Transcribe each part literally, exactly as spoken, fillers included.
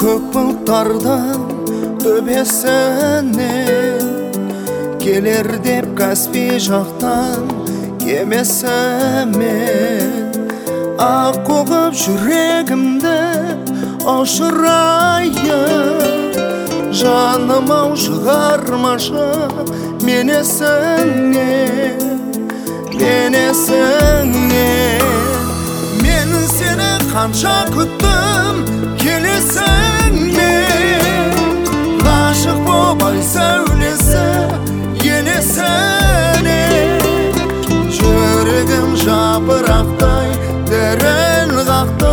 көк бұлттардың төбесінен келер деп Каспий жақтан кемесімен ақ қоғып жүрегімді ұшырайын. Жаным-ау шығармашы мен есіңнен, мен есіңнен. Мен сені қанша күттім келесіңнен, ғашық болмай сәулесі елесіне. Жүрегім жапырақтай діріл қақты,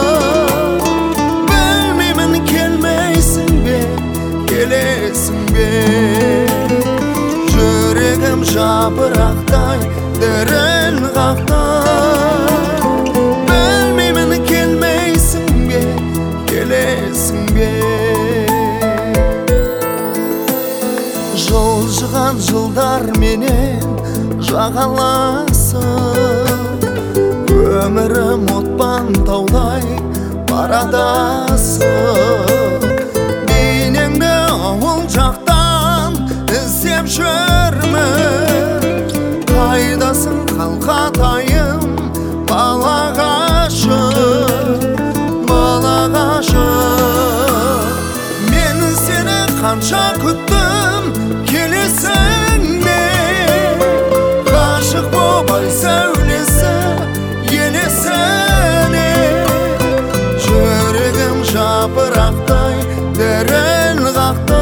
білмеймін келмейсің бе, келесің бе. Жүрегім жапырақтай діріл қақты, білмеймін келмейсің бе, келесің бе. Жылжыған жылдар менен жағаласың, өмірім отпан таудай барадасың. Бейнеңді ауыл жақтан іздеп жүрмін, қайдасың қалқатайым балағашым, балағашым. Мен сені қанша күттім келесіңнен, ғашық болмай сәулесі елесіне. Жүрегім жапырақтай діріл қақты,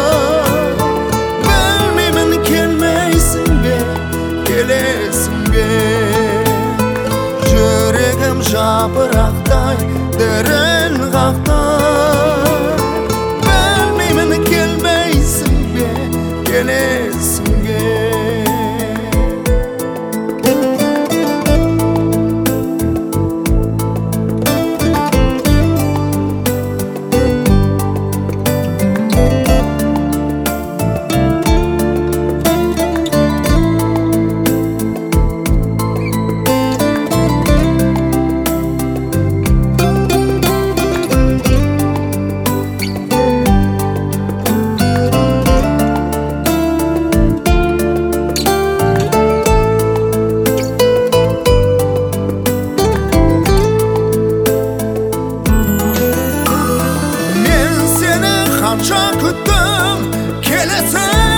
білмеймін келмейсің бе, келесің бе. Жүрегім жапырақтай діріл қақты, білмеймін келмейсің бе, келесің бе. Қанша күттім келесің